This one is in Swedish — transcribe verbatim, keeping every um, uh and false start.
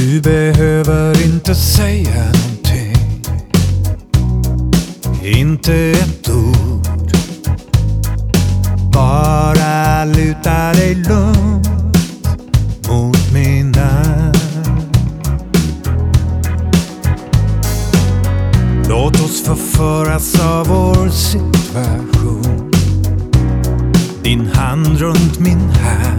Du behöver inte säga någonting, inte ett ord. Bara luta dig lugnt mot min arm. Låt oss förföras av vår situation. Din hand runt min hand.